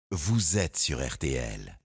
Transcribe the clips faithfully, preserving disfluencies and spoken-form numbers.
vous êtes sur R T L.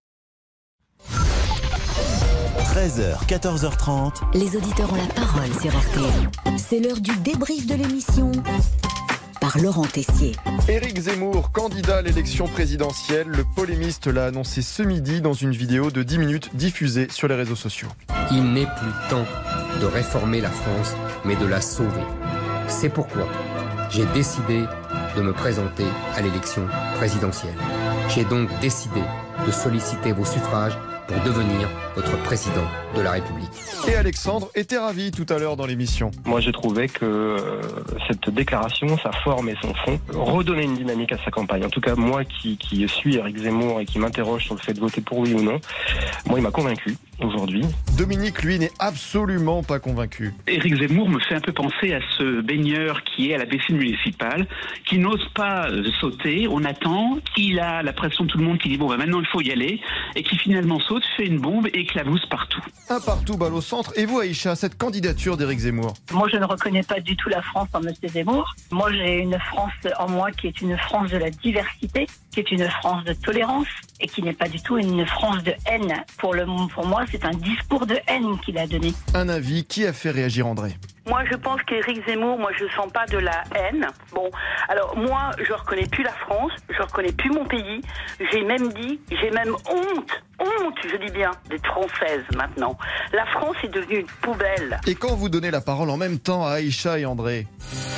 treize heures, quatorze heures trente. Les auditeurs ont la parole sur R T L. C'est l'heure du débrief de l'émission par Laurent Tessier. Éric Zemmour, candidat à l'élection présidentielle, le polémiste l'a annoncé ce midi dans une vidéo de dix minutes diffusée sur les réseaux sociaux. Il n'est plus temps de réformer la France, mais de la sauver. C'est pourquoi j'ai décidé de me présenter à l'élection présidentielle. J'ai donc décidé de solliciter vos suffrages pour devenir votre président de la République. Et Alexandre était ravi tout à l'heure dans l'émission. Moi, j'ai trouvé que euh, cette déclaration, sa forme et son fond, redonnaient une dynamique à sa campagne. En tout cas, moi qui, qui suis Éric Zemmour et qui m'interroge sur le fait de voter pour oui ou non, moi, il m'a convaincu aujourd'hui. Dominique, lui, n'est absolument pas convaincu. Éric Zemmour me fait un peu penser à ce baigneur qui est à la piscine municipale, qui n'ose pas sauter, on attend, il a la pression de tout le monde qui dit bon, bah, maintenant il faut y aller, et qui finalement saute, fait une bombe et éclabousse partout. Un partout, balle au centre. Et vous, Aïcha, cette candidature d'Éric Zemmour? Moi, je ne reconnais pas du tout la France en M. Zemmour. Moi, j'ai une France en moi qui est une France de la diversité, qui est une France de tolérance et qui n'est pas du tout une France de haine. Pour, le, pour moi, c'est un discours de haine qu'il a donné. Un avis qui a fait réagir André. Moi, je pense qu'Éric Zemmour, moi, je ne sens pas de la haine. Bon, alors moi, je ne reconnais plus la France, je ne reconnais plus mon pays. J'ai même dit, j'ai même honte, honte, je dis bien, d'être française maintenant. La France est devenue une poubelle. Et quand vous donnez la parole en même temps à Aïcha et André,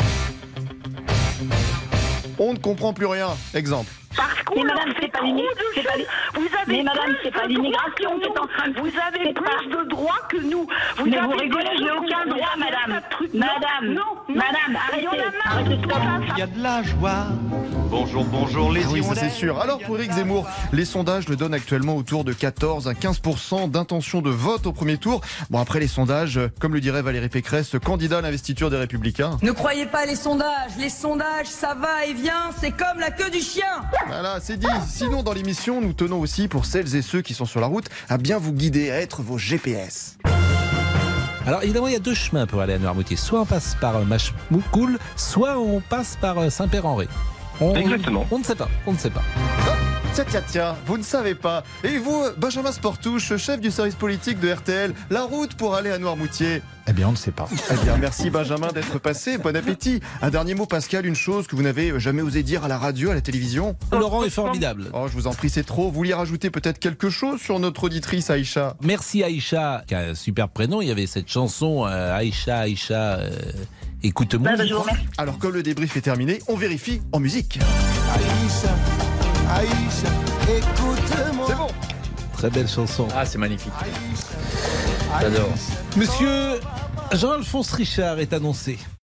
on ne comprend plus rien. Exemple. Parce qu'on mais madame, c'est pas l'immigration. Vous avez mais madame, c'est pas l'immigration qui est en train de... Vous avez plus pas... de droits que nous. Vous mais avez vous rigolez, j'ai aucun droit, madame. Madame, non, non, madame, arrêtez. arrêtez tout ça. Il y a de la joie. Bonjour, bonjour les ah oui, ça c'est sûr. Alors pour Éric Zemmour, les sondages le donnent actuellement autour de quatorze à quinze pour cent d'intention de vote au premier tour. Bon, après les sondages, comme le dirait Valérie Pécresse, candidat à l'investiture des Républicains. Ne croyez pas les sondages. Les sondages, ça va et vient. C'est comme la queue du chien. Voilà, c'est dit. Sinon, dans l'émission, nous tenons aussi, pour celles et ceux qui sont sur la route, à bien vous guider, à être vos G P S. Alors évidemment, il y a deux chemins pour aller à Noirmoutier. Soit on passe par Machecoul, soit on passe par Saint-Père-en-Retz. On, Exactement. On ne sait pas, on ne sait pas. Ah, tiens, tiens, tiens, vous ne savez pas. Et vous, Benjamin Sportouche, chef du service politique de R T L, la route pour aller à Noirmoutier? Eh bien, on ne sait pas. Eh bien, merci Benjamin d'être passé. Bon appétit. Un dernier mot, Pascal, une chose que vous n'avez jamais osé dire à la radio, à la télévision. Laurent est formidable. Oh, je vous en prie, c'est trop. Vous vouliez rajouter peut-être quelque chose sur notre auditrice Aïcha? Merci Aïcha, qui a un super prénom. Il y avait cette chanson euh, Aïcha, Aïcha, euh, écoute-moi. Bah, bah, Alors, comme le débrief est terminé, on vérifie en musique. Aïcha, Aïcha, écoute-moi. C'est bon. Très belle chanson. Ah, c'est magnifique. J'adore. Monsieur Jean-Alphonse Richard est annoncé.